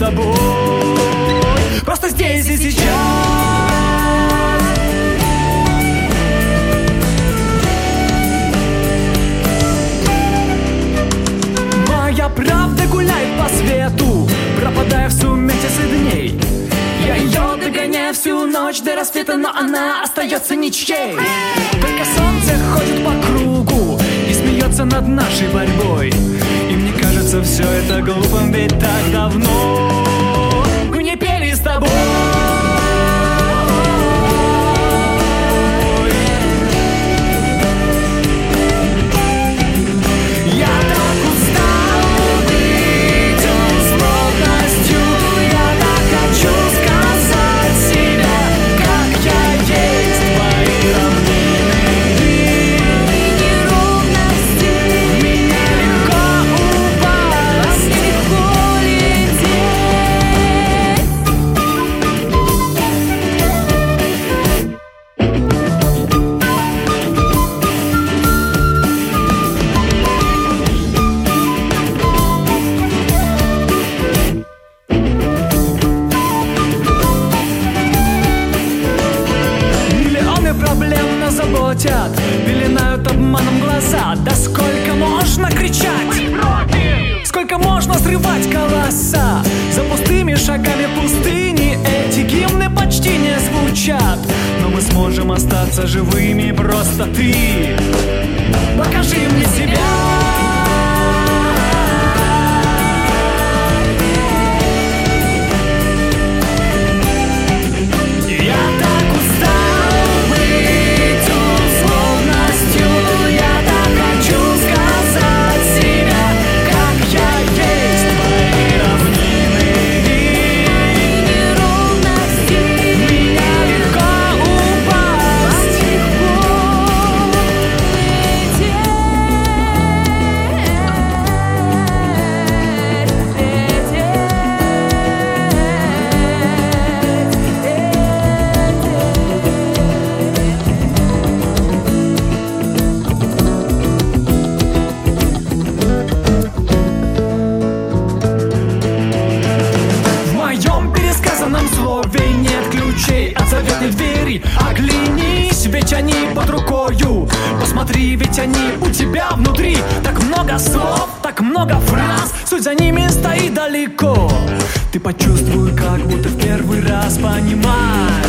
тобой. Просто здесь и сейчас. Моя правда гуляет по свету, пропадая в сумятице дней. Я ее догоняю всю ночь до рассвета, но она остается ничьей. Только солнце ходит по кругу и смеется над нашей борьбой. И мне кажется, все это глупым, ведь так давно мы не пели с тобой. Пеленают обманом глаза. Да сколько можно кричать? Сколько можно срывать голоса? За пустыми шагами пустыни эти гимны почти не звучат. Но мы сможем остаться живыми, просто ты покажи мне себя. От заветной двери оглянись, ведь они под рукою. Посмотри, ведь они у тебя внутри. Так много слов, так много фраз, суть за ними стоит далеко. Ты почувствуй, как будто в первый раз понимаешь.